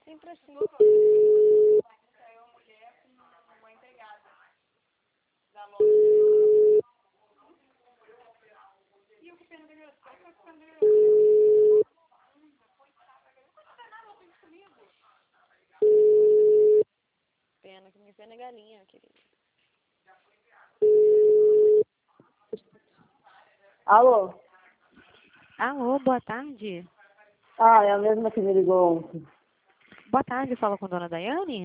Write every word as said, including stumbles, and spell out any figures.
sempre assim. Saiu uma mulher com uma empregada da loja. E o que pena dele? Qual foi o que pena dele? Pena, que me pena é galinha, querido. Alô? Alô, boa tarde. Ah, é a mesma que me ligou ontem. Boa tarde, fala com a dona Daiane?